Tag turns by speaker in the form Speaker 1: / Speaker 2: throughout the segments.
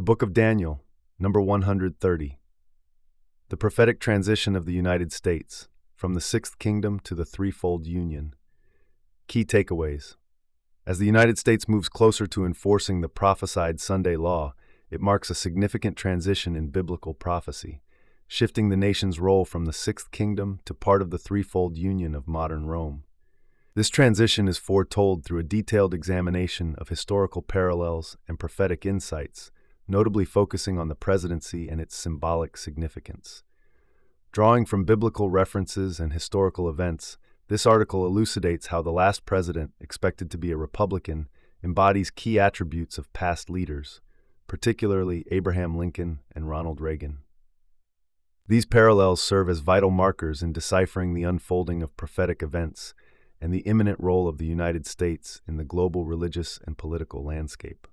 Speaker 1: The Book of Daniel, number 130. The prophetic transition of the United States, from the Sixth Kingdom to the Threefold Union. Key takeaways. As the United States moves closer to enforcing the prophesied Sunday law, it marks a significant transition in biblical prophecy, shifting the nation's role from the Sixth Kingdom to part of the Threefold Union of modern Rome. This transition is foretold through a detailed examination of historical parallels and prophetic insights, notably focusing on the presidency and its symbolic significance. Drawing from biblical references and historical events, this article elucidates how the last president, expected to be a Republican, embodies key attributes of past leaders, particularly Abraham Lincoln and Ronald Reagan. These parallels serve as vital markers in deciphering the unfolding of prophetic events and the imminent role of the United States in the global religious and political landscape.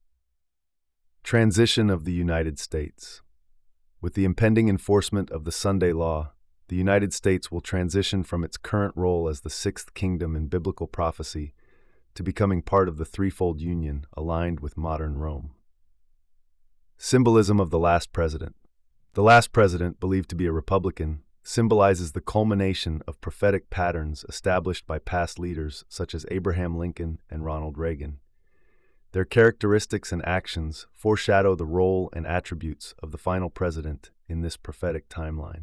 Speaker 1: Transition of the United States. With the impending enforcement of the Sunday law, the United States will transition from its current role as the Sixth Kingdom in biblical prophecy to becoming part of the Threefold Union aligned with modern Rome. Symbolism of the last president. The last president, believed to be a Republican, symbolizes the culmination of prophetic patterns established by past leaders such as Abraham Lincoln and Ronald Reagan. Their characteristics and actions foreshadow the role and attributes of the final president in this prophetic timeline.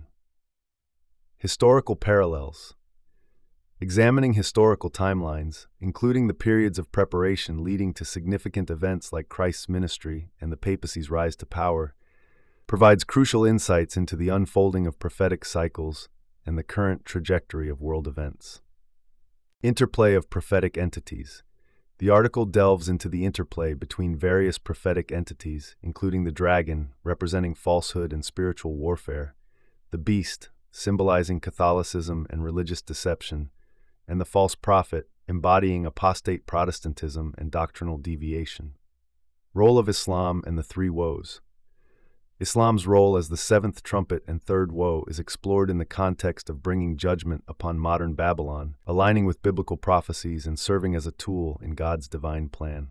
Speaker 1: Historical parallels. Examining historical timelines, including the periods of preparation leading to significant events like Christ's ministry and the papacy's rise to power, provides crucial insights into the unfolding of prophetic cycles and the current trajectory of world events. Interplay of prophetic entities. The article delves into the interplay between various prophetic entities, including the dragon, representing falsehood and spiritual warfare, the beast, symbolizing Catholicism and religious deception, and the false prophet, embodying apostate Protestantism and doctrinal deviation. Role of Islam and the Three Woes. Islam's role as the seventh trumpet and third woe is explored in the context of bringing judgment upon modern Babylon, aligning with biblical prophecies and serving as a tool in God's divine plan.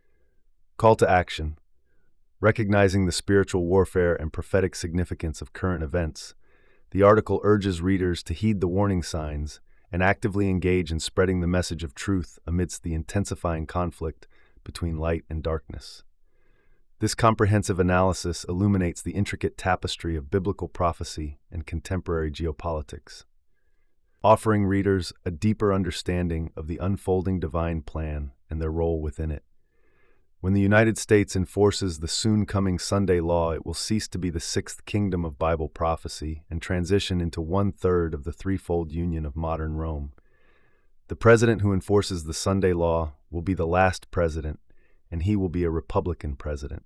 Speaker 1: Call to action. Recognizing the spiritual warfare and prophetic significance of current events, the article urges readers to heed the warning signs and actively engage in spreading the message of truth amidst the intensifying conflict between light and darkness. This comprehensive analysis illuminates the intricate tapestry of biblical prophecy and contemporary geopolitics, offering readers a deeper understanding of the unfolding divine plan and their role within it. When the United States enforces the soon-coming Sunday law, it will cease to be the Sixth Kingdom of Bible prophecy and transition into one-third of the Threefold Union of modern Rome. The president who enforces the Sunday law will be the last president, and he will be a Republican president.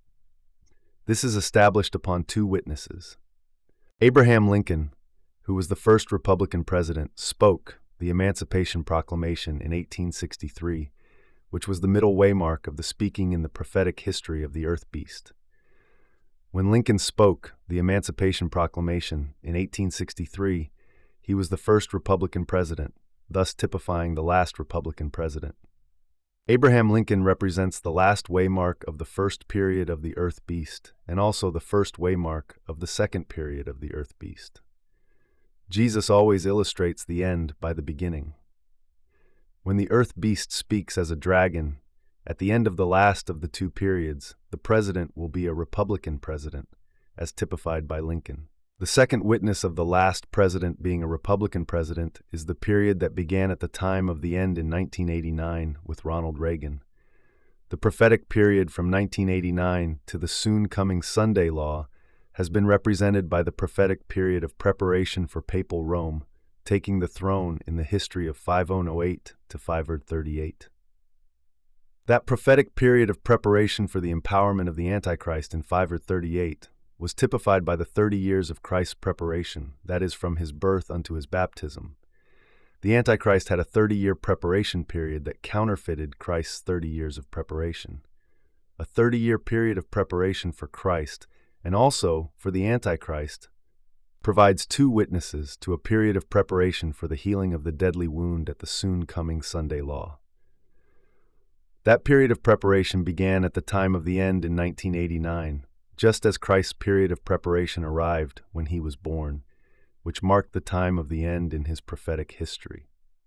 Speaker 1: This is established upon two witnesses. Abraham Lincoln, who was the first Republican president, spoke the Emancipation Proclamation in 1863, which was the middle waymark of the speaking in the prophetic history of the Earth Beast. When Lincoln spoke the Emancipation Proclamation in 1863, he was the first Republican president, thus typifying the last Republican president. Abraham Lincoln represents the last waymark of the first period of the Earth Beast and also the first waymark of the second period of the Earth Beast. Jesus always illustrates the end by the beginning. When the Earth Beast speaks as a dragon, at the end of the last of the two periods, the president will be a Republican president, as typified by Lincoln. The second witness of the last president being a Republican president is the period that began at the time of the end in 1989 with Ronald Reagan. The prophetic period from 1989 to the soon-coming Sunday law has been represented by the prophetic period of preparation for papal Rome, taking the throne in the history of 5008 to 538. That prophetic period of preparation for the empowerment of the Antichrist in 538 was typified by the 30 years of Christ's preparation, that is, from his birth unto his baptism. The Antichrist had a 30-year preparation period that counterfeited Christ's 30 years of preparation. A 30-year period of preparation for Christ, and also for the Antichrist, provides two witnesses to a period of preparation for the healing of the deadly wound at the soon-coming Sunday law. That period of preparation began at the time of the end in 1989, just as Christ's period of preparation arrived when he was born, which marked the time of the end in his prophetic history.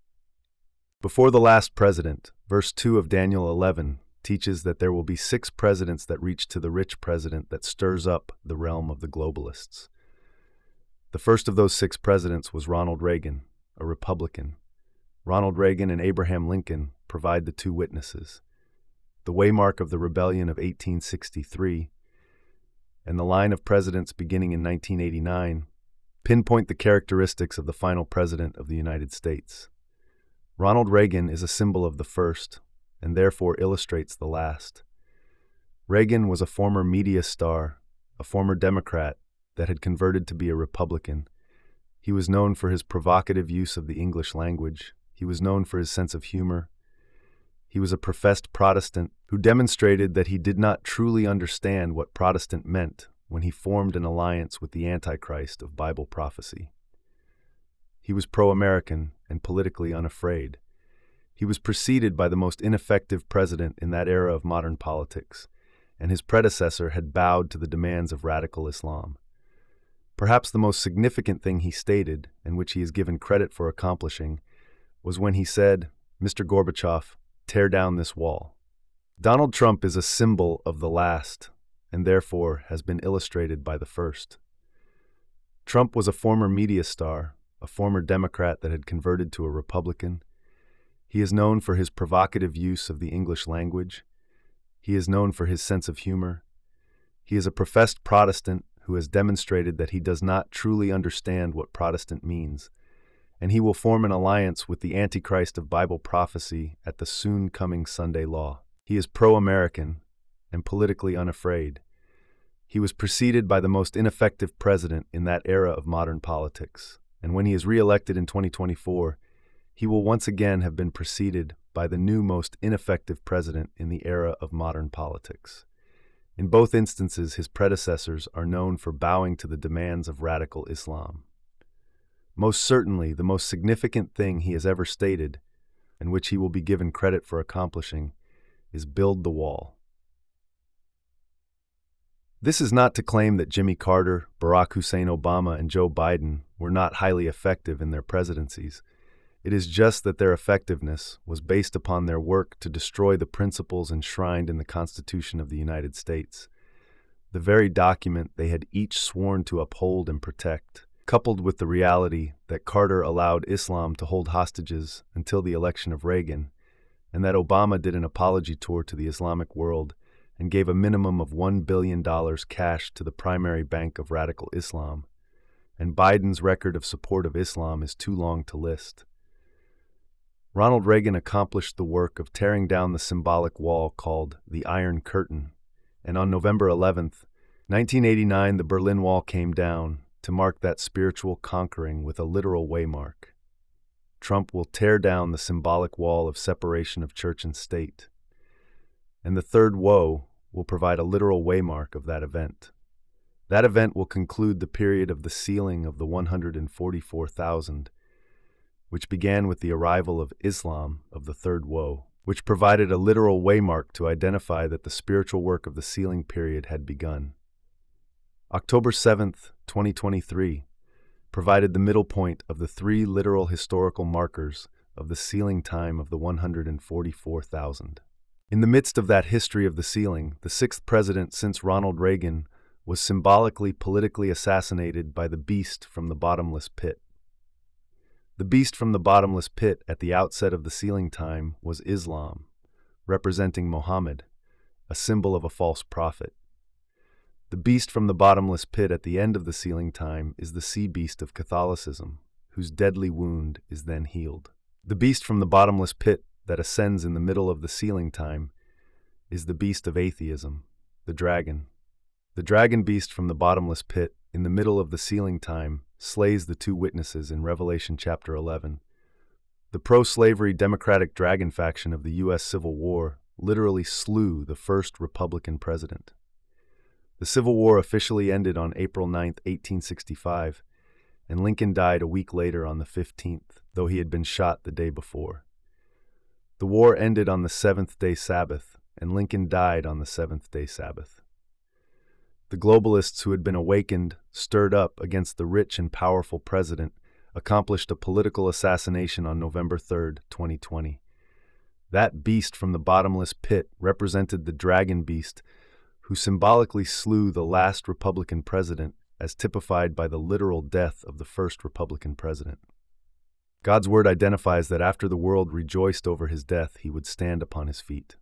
Speaker 1: Before the last president, verse 2 of Daniel 11 teaches that there will be 6 presidents that reach to the rich president that stirs up the realm of the globalists. The first of those 6 presidents was Ronald Reagan, a Republican. Ronald Reagan and Abraham Lincoln provide the 2 witnesses. The waymark of the rebellion of 1863 and the line of presidents beginning in 1989 pinpoint the characteristics of the final president of the United States. Ronald Reagan is a symbol of the first, and therefore illustrates the last. Reagan was a former media star, a former Democrat that had converted to be a Republican. He was known for his provocative use of the English language. He was known for his sense of humor. He was a professed Protestant who demonstrated that he did not truly understand what Protestant meant when he formed an alliance with the Antichrist of Bible prophecy. He was pro-American and politically unafraid. He was preceded by the most ineffective president in that era of modern politics, and his predecessor had bowed to the demands of radical Islam. Perhaps the most significant thing he stated, and which he is given credit for accomplishing, was when he said, "Mr. Gorbachev, tear down this wall." Donald Trump is a symbol of the last, and therefore has been illustrated by the first. Trump was a former media star, a former Democrat that had converted to a Republican. He is known for his provocative use of the English language. He is known for his sense of humor. He is a professed Protestant who has demonstrated that he does not truly understand what Protestant means, and he will form an alliance with the Antichrist of Bible prophecy at the soon-coming Sunday law. He is pro-American and politically unafraid. He was preceded by the most ineffective president in that era of modern politics, and when he is re-elected in 2024, he will once again have been preceded by the new most ineffective president in the era of modern politics. In both instances, his predecessors are known for bowing to the demands of radical Islam. Most certainly, the most significant thing he has ever stated, and which he will be given credit for accomplishing, is build the wall. This is not to claim that Jimmy Carter, Barack Hussein Obama, and Joe Biden were not highly effective in their presidencies. It is just that their effectiveness was based upon their work to destroy the principles enshrined in the Constitution of the United States, the very document they had each sworn to uphold and protect, coupled with the reality that Carter allowed Islam to hold hostages until the election of Reagan, and that Obama did an apology tour to the Islamic world and gave a minimum of $1 billion cash to the primary bank of radical Islam, and Biden's record of support of Islam is too long to list. Ronald Reagan accomplished the work of tearing down the symbolic wall called the Iron Curtain, and on November 11th, 1989, the Berlin Wall came down to mark that spiritual conquering with a literal waymark. Trump will tear down the symbolic wall of separation of church and state, and the third woe will provide a literal waymark of that event. That event will conclude the period of the sealing of the 144,000, which began with the arrival of Islam of the third woe, which provided a literal waymark to identify that the spiritual work of the sealing period had begun. October 7th, 2023, provided the middle point of the 3 literal historical markers of the sealing time of the 144,000. In the midst of that history of the sealing, the 6th president since Ronald Reagan was symbolically politically assassinated by the beast from the bottomless pit. The beast from the bottomless pit at the outset of the sealing time was Islam, representing Muhammad, a symbol of a false prophet. The beast from the bottomless pit at the end of the sealing time is the sea beast of Catholicism, whose deadly wound is then healed. The beast from the bottomless pit that ascends in the middle of the sealing time is the beast of atheism, the dragon. The dragon beast from the bottomless pit in the middle of the sealing time slays the 2 witnesses in Revelation chapter 11. The pro-slavery Democratic dragon faction of the U.S. Civil War literally slew the first Republican president. The Civil War officially ended on April 9, 1865, and Lincoln died a week later on the 15th, though he had been shot the day before. The war ended on the seventh-day Sabbath, and Lincoln died on the seventh-day Sabbath. The globalists who had been awakened, stirred up against the rich and powerful president, accomplished a political assassination on November 3, 2020. That beast from the bottomless pit represented the dragon beast who symbolically slew the last Republican president, as typified by the literal death of the first Republican president. God's word identifies that after the world rejoiced over his death, he would stand upon his feet.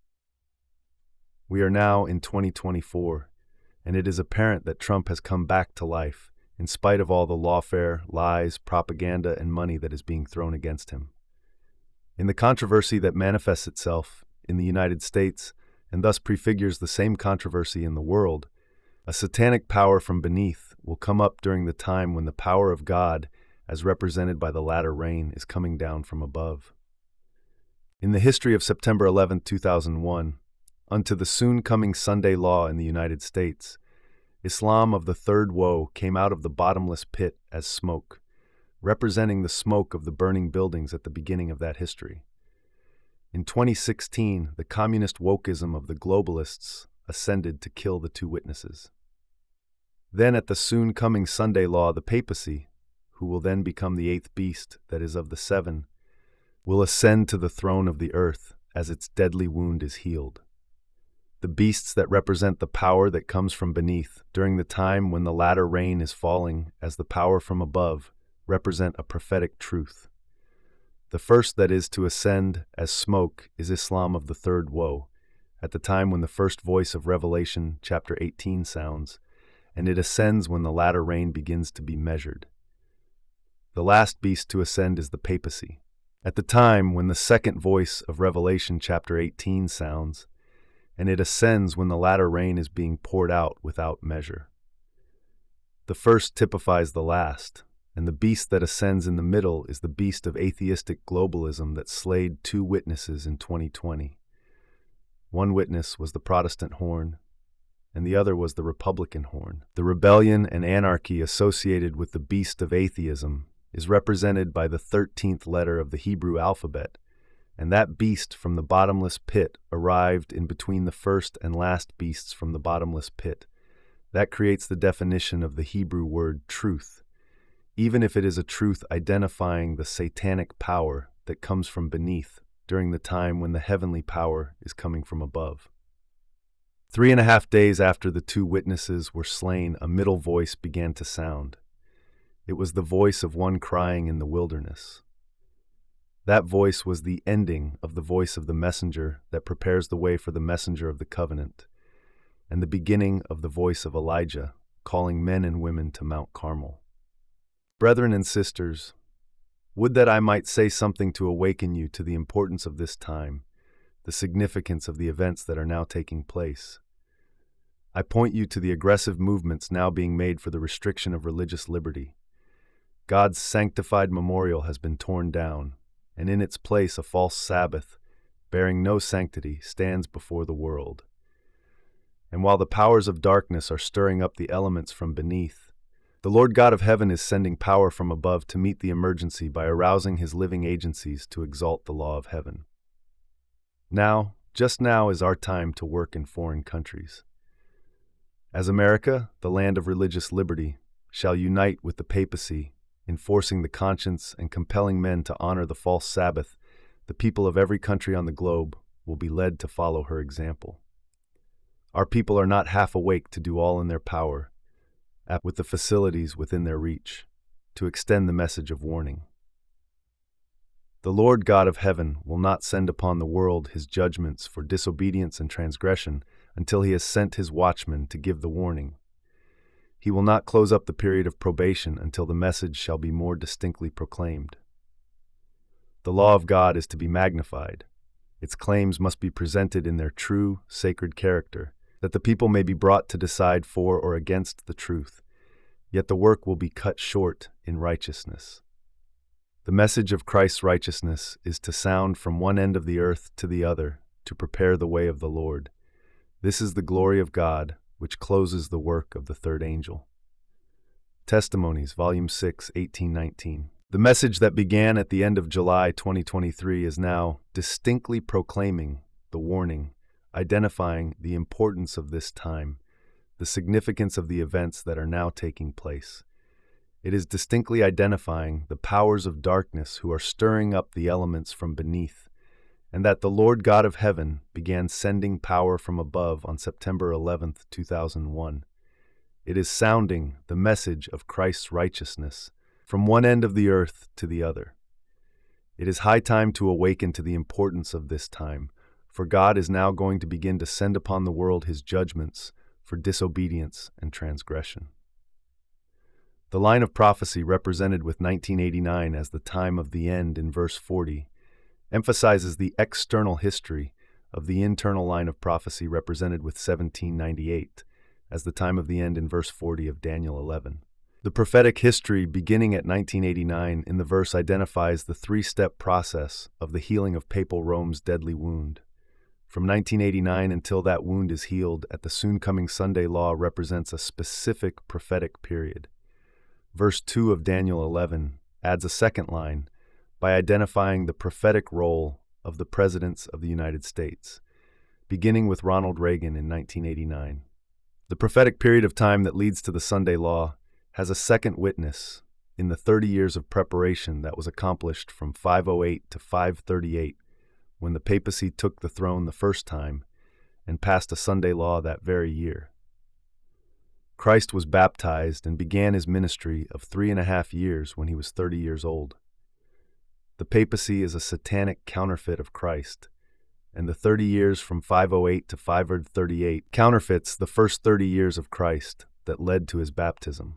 Speaker 1: We are now in 2024, and it is apparent that Trump has come back to life, in spite of all the lawfare, lies, propaganda, and money that is being thrown against him. In the controversy that manifests itself in the United States, and thus prefigures the same controversy in the world, a satanic power from beneath will come up during the time when the power of God, as represented by the latter rain, is coming down from above. In the history of September 11, 2001, unto the soon-coming Sunday law in the United States, Islam of the third woe came out of the bottomless pit as smoke, representing the smoke of the burning buildings at the beginning of that history. In 2016, the communist wokeism of the globalists ascended to kill the two witnesses. Then at the soon-coming Sunday law, the papacy, who will then become the eighth beast that is of the seven, will ascend to the throne of the earth as its deadly wound is healed. The beasts that represent the power that comes from beneath during the time when the latter rain is falling as the power from above represent a prophetic truth. The first that is to ascend as smoke is Islam of the third woe, at the time when the first voice of Revelation chapter 18 sounds, and it ascends when the latter rain begins to be measured. The last beast to ascend is the papacy, at the time when the second voice of Revelation chapter 18 sounds, and it ascends when the latter rain is being poured out without measure. The first typifies the last, and the beast that ascends in the middle is the beast of atheistic globalism that slayed two witnesses in 2020. One witness was the Protestant horn, and the other was the Republican horn. The rebellion and anarchy associated with the beast of atheism is represented by the 13th letter of the Hebrew alphabet, and that beast from the bottomless pit arrived in between the first and last beasts from the bottomless pit. That creates the definition of the Hebrew word truth, even if it is a truth identifying the satanic power that comes from beneath during the time when the heavenly power is coming from above. 3.5 days after the two witnesses were slain, a middle voice began to sound. It was the voice of one crying in the wilderness. That voice was the ending of the voice of the messenger that prepares the way for the messenger of the covenant, and the beginning of the voice of Elijah calling men and women to Mount Carmel. Brethren and sisters, would that I might say something to awaken you to the importance of this time, the significance of the events that are now taking place. I point you to the aggressive movements now being made for the restriction of religious liberty. God's sanctified memorial has been torn down, and in its place a false Sabbath, bearing no sanctity, stands before the world. And while the powers of darkness are stirring up the elements from beneath, the Lord God of heaven is sending power from above to meet the emergency by arousing his living agencies to exalt the law of heaven. Now, just now is our time to work in foreign countries. As America, the land of religious liberty, shall unite with the papacy, enforcing the conscience and compelling men to honor the false Sabbath, the people of every country on the globe will be led to follow her example. Our people are not half awake to do all in their power, with the facilities within their reach, to extend the message of warning. The Lord God of heaven will not send upon the world his judgments for disobedience and transgression until he has sent his watchmen to give the warning. He will not close up the period of probation until the message shall be more distinctly proclaimed. The law of God is to be magnified. Its claims must be presented in their true, sacred character, that the people may be brought to decide for or against the truth, yet the work will be cut short in righteousness. The message of Christ's righteousness is to sound from one end of the earth to the other, to prepare the way of the Lord. This is the glory of God, which closes the work of the third angel. Testimonies, Volume 6, 1819. The message that began at the end of July 2023 is now distinctly proclaiming the warning, identifying the importance of this time, the significance of the events that are now taking place. It is distinctly identifying the powers of darkness who are stirring up the elements from beneath, and that the Lord God of heaven began sending power from above on September 11th, 2001. It is sounding the message of Christ's righteousness from one end of the earth to the other. It is high time to awaken to the importance of this time, for God is now going to begin to send upon the world his judgments for disobedience and transgression. The line of prophecy represented with 1989 as the time of the end in verse 40 emphasizes the external history of the internal line of prophecy represented with 1798 as the time of the end in verse 40 of Daniel 11. The prophetic history beginning at 1989 in the verse identifies the three-step process of the healing of Papal Rome's deadly wound. From 1989 until that wound is healed at the soon-coming Sunday law represents a specific prophetic period. Verse 2 of Daniel 11 adds a second line by identifying the prophetic role of the presidents of the United States, beginning with Ronald Reagan in 1989. The prophetic period of time that leads to the Sunday law has a second witness in the 30 years of preparation that was accomplished from 508 to 538 when the papacy took the throne the first time and passed a Sunday law that very year. Christ was baptized and began his ministry of 3.5 years when he was 30 years old. The papacy is a satanic counterfeit of Christ, and the 30 years from 508 to 538 counterfeits the first 30 years of Christ that led to his baptism.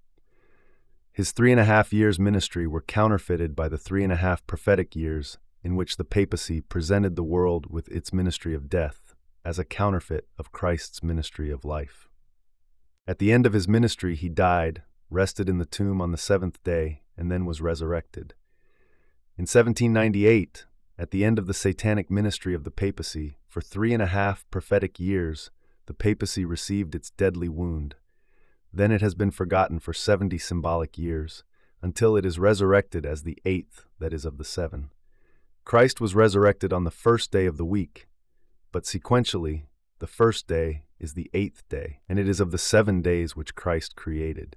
Speaker 1: His 3.5 years ministry were counterfeited by the 3.5 prophetic years in which the papacy presented the world with its ministry of death as a counterfeit of Christ's ministry of life. At the end of his ministry, he died, rested in the tomb on the 7th day, and then was resurrected. In 1798, at the end of the satanic ministry of the papacy, for 3.5 prophetic years, the papacy received its deadly wound. Then it has been forgotten for 70 symbolic years, until it is resurrected as the 8th that is of the 7. Christ was resurrected on the first day of the week, but sequentially, the first day is the 8th day, and it is of the 7 days which Christ created.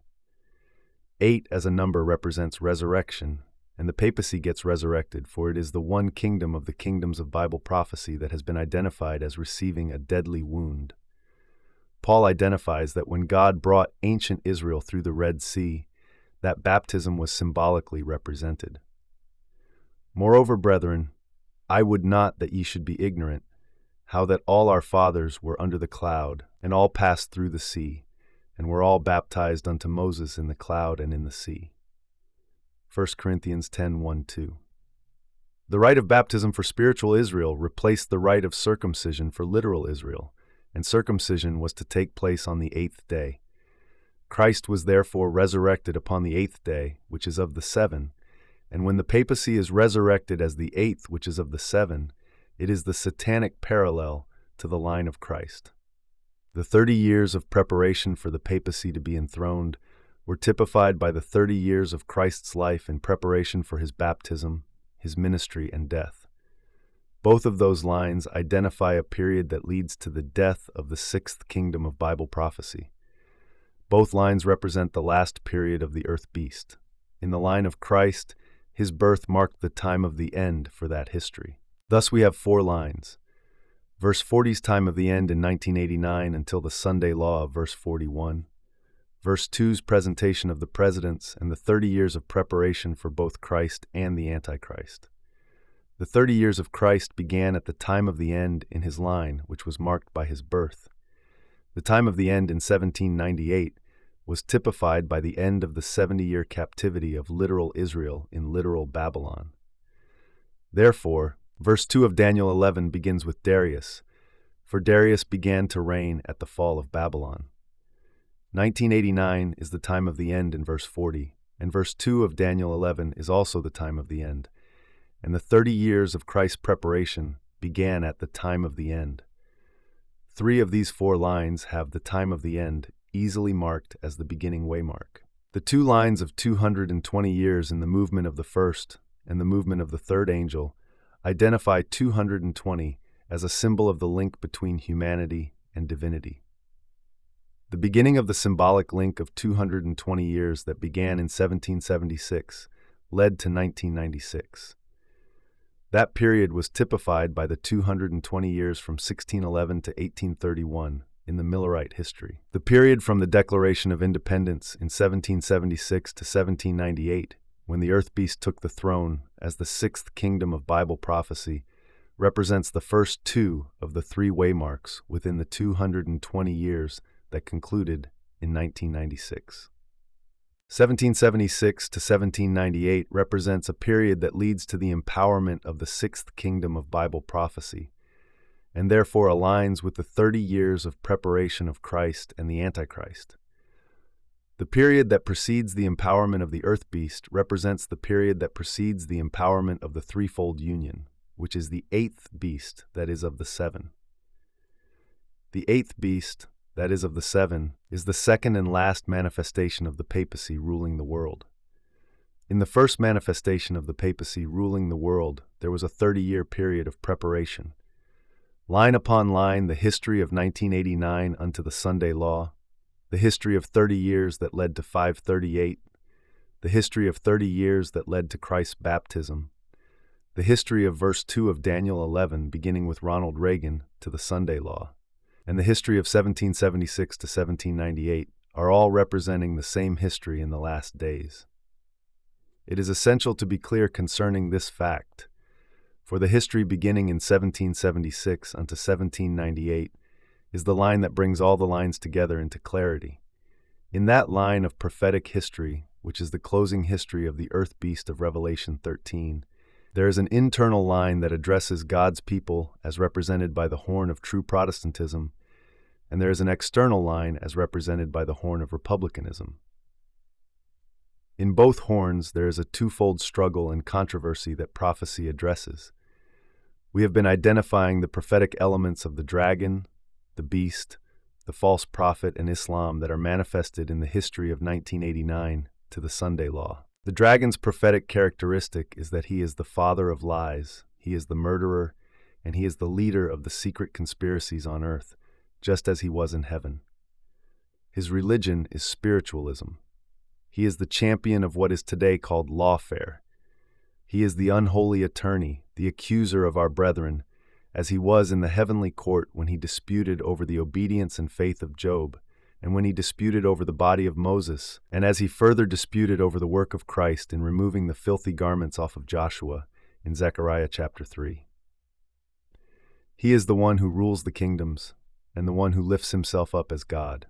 Speaker 1: 8 as a number represents resurrection, and the papacy gets resurrected, for it is the one kingdom of the kingdoms of Bible prophecy that has been identified as receiving a deadly wound. Paul identifies that when God brought ancient Israel through the Red Sea, that baptism was symbolically represented. Moreover, brethren, I would not that ye should be ignorant, how that all our fathers were under the cloud, and all passed through the sea, and were all baptized unto Moses in the cloud and in the sea. 1 Corinthians 10:1-2. The rite of baptism for spiritual Israel replaced the rite of circumcision for literal Israel, and circumcision was to take place on the 8th day. Christ was therefore resurrected upon the 8th day, which is of the 7, and when the papacy is resurrected as the 8th, which is of the 7, it is the satanic parallel to the line of Christ. The 30 years of preparation for the papacy to be enthroned were typified by the 30 years of Christ's life in preparation for his baptism, his ministry, and death. Both of those lines identify a period that leads to the death of the 6th kingdom of Bible prophecy. Both lines represent the last period of the earth beast. In the line of Christ, his birth marked the time of the end for that history. Thus we have 4 lines. Verse 40's time of the end in 1989 until the Sunday law of verse 41. Verse 2's presentation of the presidents and the 30 years of preparation for both Christ and the Antichrist. The 30 years of Christ began at the time of the end in his line, which was marked by his birth. The time of the end in 1798 was typified by the end of the 70-year captivity of literal Israel in literal Babylon. Therefore, verse 2 of Daniel 11 begins with Darius, for Darius began to reign at the fall of Babylon. 1989 is the time of the end in verse 40, and verse 2 of Daniel 11 is also the time of the end, and the 30 years of Christ's preparation began at the time of the end. 3 of these 4 lines have the time of the end easily marked as the beginning waymark. The two lines of 220 years in the movement of the first and the movement of the third angel identify 220 as a symbol of the link between humanity and divinity. The beginning of the symbolic link of 220 years that began in 1776 led to 1996. That period was typified by the 220 years from 1611 to 1831 in the Millerite history. The period from the Declaration of Independence in 1776 to 1798, when the Earth Beast took the throne as the sixth kingdom of Bible prophecy, represents the first two of the three waymarks within the 220 years that concluded in 1996. 1776 to 1798 represents a period that leads to the empowerment of the sixth kingdom of Bible prophecy, and therefore aligns with the 30 years of preparation of Christ and the Antichrist. The period that precedes the empowerment of the Earth Beast represents the period that precedes the empowerment of the threefold union, which is the eighth beast that is of the seven. The eighth beast, that is of the seven, is the second and last manifestation of the papacy ruling the world. In the first manifestation of the papacy ruling the world, there was a 30-year period of preparation. Line upon line, the history of 1989 unto the Sunday Law, the history of 30 years that led to 538, the history of 30 years that led to Christ's baptism, the history of verse 2 of Daniel 11 beginning with Ronald Reagan to the Sunday Law, and the history of 1776 to 1798 are all representing the same history in the last days. It is essential to be clear concerning this fact, for the history beginning in 1776 unto 1798 is the line that brings all the lines together into clarity. In that line of prophetic history, which is the closing history of the Earth Beast of Revelation 13, there is an internal line that addresses God's people as represented by the horn of true Protestantism, and there is an external line as represented by the horn of republicanism. In both horns, there is a twofold struggle and controversy that prophecy addresses. We have been identifying the prophetic elements of the dragon, the beast, the false prophet, and Islam that are manifested in the history of 1989 to the Sunday Law. The dragon's prophetic characteristic is that he is the father of lies, he is the murderer, and he is the leader of the secret conspiracies on earth, just as he was in heaven. His religion is spiritualism. He is the champion of what is today called lawfare. He is the unholy attorney, the accuser of our brethren, as he was in the heavenly court when he disputed over the obedience and faith of Job, and when he disputed over the body of Moses, and as he further disputed over the work of Christ in removing the filthy garments off of Joshua in Zechariah chapter 3. He is the one who rules the kingdoms, and the one who lifts himself up as God.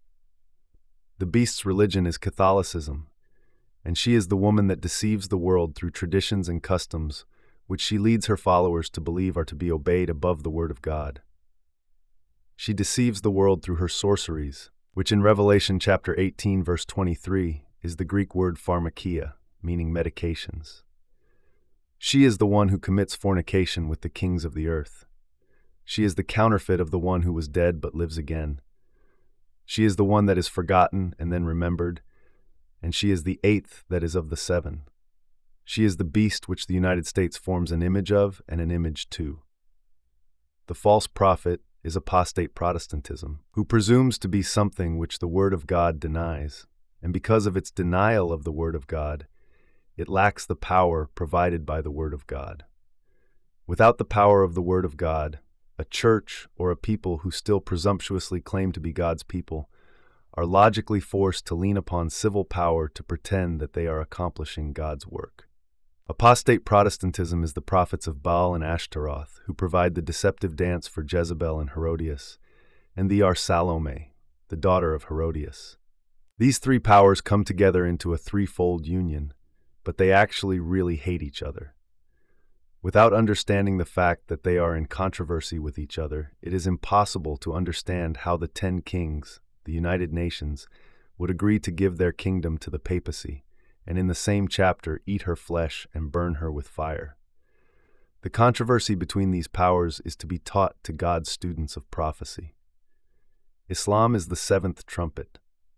Speaker 1: The beast's religion is Catholicism, and she is the woman that deceives the world through traditions and customs, which she leads her followers to believe are to be obeyed above the word of God. She deceives the world through her sorceries, which in Revelation chapter 18 verse 23 is the Greek word pharmakia, meaning medications. She is the one who commits fornication with the kings of the earth. She is the counterfeit of the one who was dead but lives again. She is the one that is forgotten and then remembered, and she is the eighth that is of the seven. She is the beast which the United States forms an image of and an image to. The false prophet is apostate Protestantism, who presumes to be something which the Word of God denies, and because of its denial of the Word of God, it lacks the power provided by the Word of God. Without the power of the Word of God, a church or a people who still presumptuously claim to be God's people are logically forced to lean upon civil power to pretend that they are accomplishing God's work. Apostate Protestantism is the prophets of Baal and Ashtaroth who provide the deceptive dance for Jezebel and Herodias, and they are Salome, the daughter of Herodias. These three powers come together into a threefold union, but they actually really hate each other. Without understanding the fact that they are in controversy with each other, it is impossible to understand how the 10 kings, the United Nations, would agree to give their kingdom to the papacy, and in the same chapter eat her flesh and burn her with fire. The controversy between these powers is to be taught to God's students of prophecy. Islam is the seventh trumpet.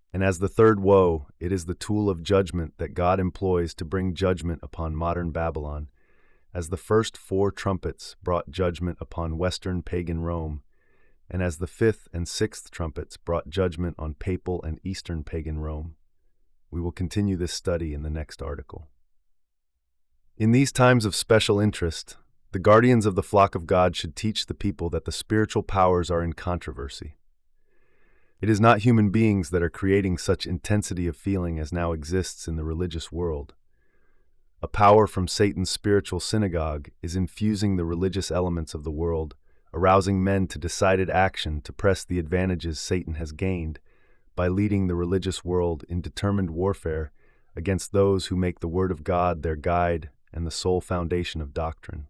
Speaker 1: And as the third woe, it is the tool of judgment that God employs to bring judgment upon modern Babylon, as the first 4 trumpets brought judgment upon Western pagan Rome, and as the 5th and 6th trumpets brought judgment on papal and Eastern pagan Rome. We will continue this study in the next article. In these times of special interest, the guardians of the flock of God should teach the people that the spiritual powers are in controversy. It is not human beings that are creating such intensity of feeling as now exists in the religious world. A power from Satan's spiritual synagogue is infusing the religious elements of the world, arousing men to decided action to press the advantages Satan has gained by leading the religious world in determined warfare against those who make the Word of God their guide and the sole foundation of doctrine.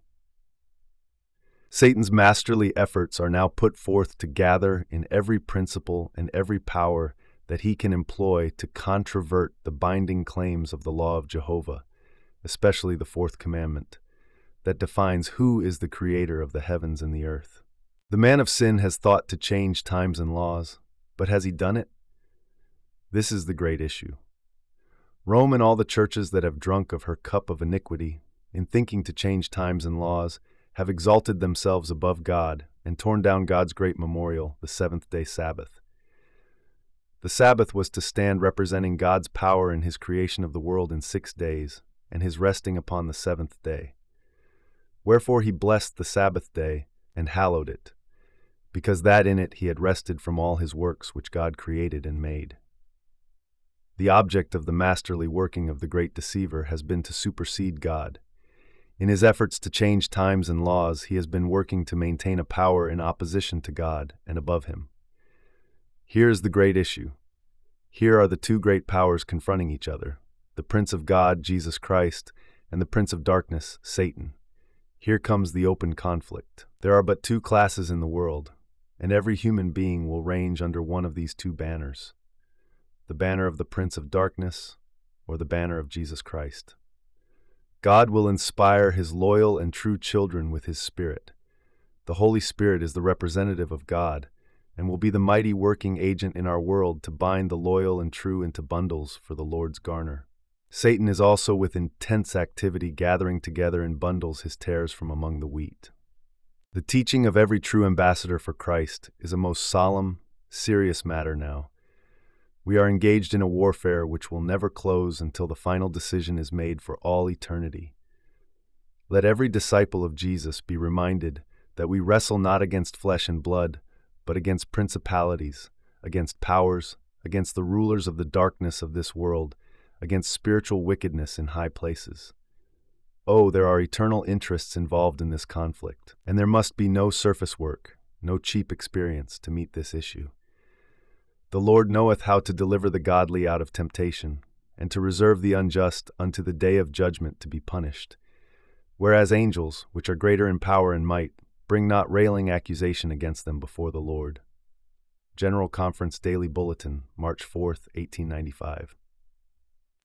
Speaker 1: Satan's masterly efforts are now put forth to gather in every principle and every power that he can employ to controvert the binding claims of the law of Jehovah, especially the 4th commandment, that defines who is the creator of the heavens and the earth. The man of sin has thought to change times and laws, but has he done it? This is the great issue. Rome and all the churches that have drunk of her cup of iniquity, in thinking to change times and laws, have exalted themselves above God and torn down God's great memorial, the 7th-day Sabbath. The Sabbath was to stand representing God's power in his creation of the world in 6 days, and his resting upon the 7th day. Wherefore he blessed the Sabbath day and hallowed it, because that in it he had rested from all his works which God created and made. The object of the masterly working of the great deceiver has been to supersede God. In his efforts to change times and laws, he has been working to maintain a power in opposition to God and above him. Here is the great issue. Here are the 2 great powers confronting each other, the Prince of God, Jesus Christ, and the Prince of Darkness, Satan. Here comes the open conflict. There are but 2 classes in the world, and every human being will range under one of these 2 banners: the banner of the Prince of Darkness or the banner of Jesus Christ. God will inspire his loyal and true children with his Spirit. The Holy Spirit is the representative of God and will be the mighty working agent in our world to bind the loyal and true into bundles for the Lord's garner. Satan is also with intense activity gathering together in bundles his tares from among the wheat. The teaching of every true ambassador for Christ is a most solemn, serious matter now. We are engaged in a warfare which will never close until the final decision is made for all eternity. Let every disciple of Jesus be reminded that we wrestle not against flesh and blood, but against principalities, against powers, against the rulers of the darkness of this world, against spiritual wickedness in high places. Oh, there are eternal interests involved in this conflict, and there must be no surface work, no cheap experience to meet this issue. The Lord knoweth how to deliver the godly out of temptation, and to reserve the unjust unto the day of judgment to be punished. Whereas angels, which are greater in power and might, bring not railing accusation against them before the Lord. General Conference Daily Bulletin, March 4, 1895.